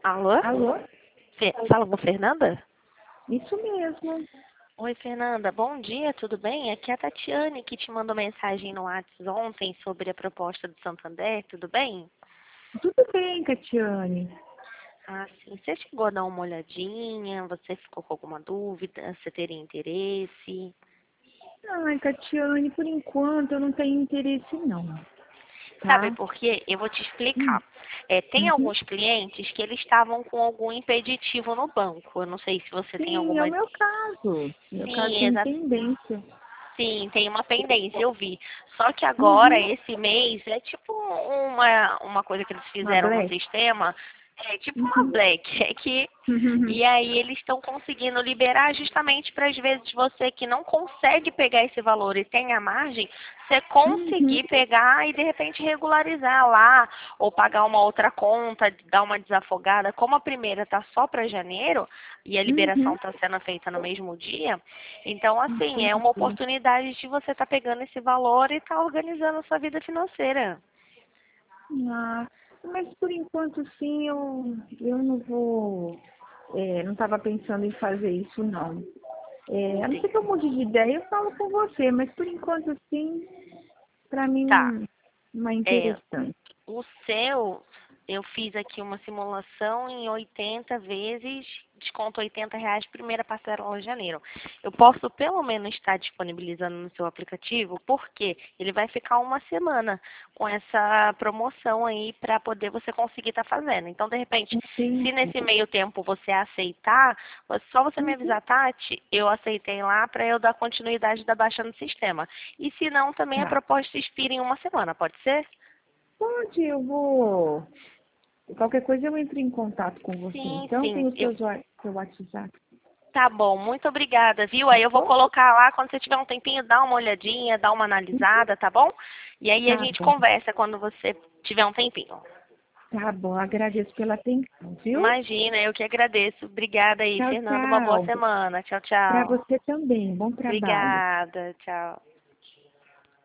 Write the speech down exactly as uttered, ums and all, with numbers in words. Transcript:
Alô? Alô? Fe- Fala com Fernanda? Isso mesmo. Oi, Fernanda. Bom dia, tudo bem? Aqui é a Tatiane que te mandou mensagem no WhatsApp ontem sobre a proposta do Santander, tudo bem? Tudo bem, Catiane? Ah, sim. Você chegou a dar uma olhadinha? Você ficou com alguma dúvida? Você teria interesse? Ai, Catiane, por enquanto eu não tenho interesse não, Sabe tá? por quê? Eu vou te Hum, explicar. É, tem uhum. alguns clientes que eles estavam com algum impeditivo no banco. Eu não sei se você tem Sim, é o alguma... meu caso. Meu caso Sim, tem exatamente. pendência. Sim, tem uma pendência, eu vi. Só que agora, Uhum. esse mês, é tipo uma, uma coisa que eles Uma fizeram no black? sistema, é tipo uma Uhum. black, é que, e aí eles estão conseguindo liberar justamente para às vezes você que não consegue pegar esse valor e tem a margem, você Uhum. conseguir pegar e de repente regularizar lá, ou pagar uma outra conta, dar uma desafogada. Como a primeira está só para janeiro, e a liberação Uhum. está sendo feita no mesmo dia, então, assim, é uma Entendi. oportunidade de você estar pegando esse valor e estar organizando a sua vida financeira. Ah, mas por enquanto sim, eu, eu não vou, é, não estava pensando em fazer isso não. É, a não ser que eu Entendi. mude de ideia, eu falo com você, mas por enquanto sim, para mim Tá. não, não é É, interessante. o seu, eu fiz aqui uma simulação em oitenta vezes, desconto oitenta reais, primeira parcela em janeiro. Eu posso pelo menos estar disponibilizando no seu aplicativo, porque ele vai ficar uma semana com essa promoção aí para poder você conseguir estar fazendo. Então, de repente, se Entendi. nesse meio tempo você aceitar, só você me Uhum. avisar, Tati, eu aceitei lá para eu dar continuidade da baixa no sistema. E se não, também a Tá. proposta expira em uma semana, pode ser? Pode, eu vou. Qualquer coisa eu entro em contato com você. Sim, Então tem sim. o Eu, seu, wa- seu WhatsApp, tá bom, muito obrigada, viu? tá Aí eu vou bom? colocar lá, quando você tiver um tempinho, dá uma olhadinha, dá uma Uhum. analisada, tá bom? E aí a Tá gente bom. conversa quando você tiver um tempinho. Tá bom. Agradeço pela atenção, viu? Imagina, eu que agradeço. Obrigada aí, Tchau, Fernando. Uma boa tchau. semana. Tchau, Para tchau. você também. Bom trabalho. Obrigada, tchau.